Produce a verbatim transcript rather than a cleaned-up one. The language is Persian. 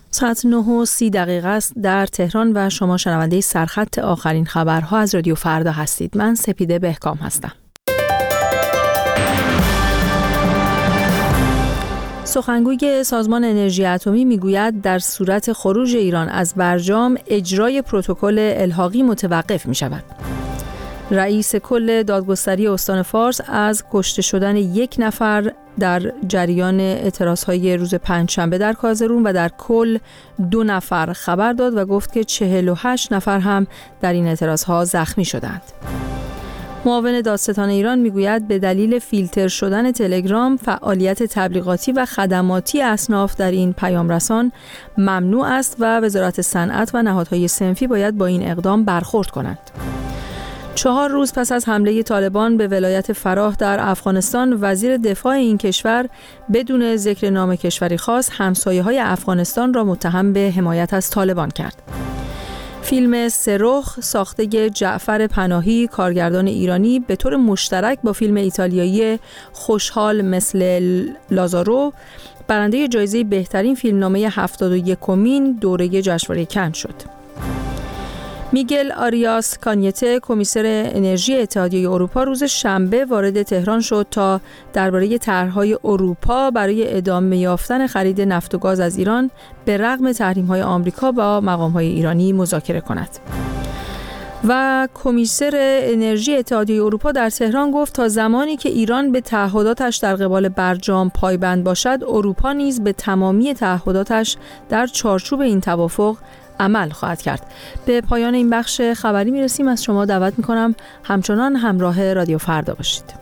ساعت نه و سی دقیقه است در تهران و شما شنونده سرخط آخرین خبرها از رادیو فردا هستید. من سپیده بهکام هستم. سخنگوی سازمان انرژی اتمی میگوید در صورت خروج ایران از برجام اجرای پروتکل الحاقی متوقف می شود. رئیس کل دادگستری استان فارس از کشته شدن یک نفر در جریان اعتراضهای روز پنجشنبه در کازرون و در کل دو نفر خبر داد و گفت که چهل و هشت نفر هم در این اعتراضها زخمی شدند. معاون دادستان ایران میگوید به دلیل فیلتر شدن تلگرام فعالیت تبلیغاتی و خدماتی اصناف در این پیامرسان ممنوع است و وزارت صنعت و نهادهای صنفی باید با این اقدام برخورد کنند. چهار روز پس از حمله طالبان به ولایت فراه در افغانستان، وزیر دفاع این کشور بدون ذکر نام کشوری خاص همسایه‌های افغانستان را متهم به حمایت از طالبان کرد. فیلم سرخ ساخته جعفر پناهی، کارگردان ایرانی، به طور مشترک با فیلم ایتالیایی خوشحال مثل لازارو برنده جایزه بهترین فیلمنامه هفتاد و یکمین دوره جشنواره کن شد. میگل آریاس کانیته، کمیسر انرژی اتحادیه اروپا، روز شنبه وارد تهران شد تا درباره طرح‌های اروپا برای ادامه یافتن خرید نفت و گاز از ایران به رغم تحریم‌های آمریکا با مقام‌های ایرانی مذاکره کند. و کمیسر انرژی اتحادیه اروپا در تهران گفت تا زمانی که ایران به تعهداتش در قبال برجام پایبند باشد، اروپا نیز به تمامی تعهداتش در چارچوب این توافق عمل خواهد کرد. به پایان این بخش خبری میرسیم. از شما دعوت میکنم همچنان همراه رادیو فردا باشید.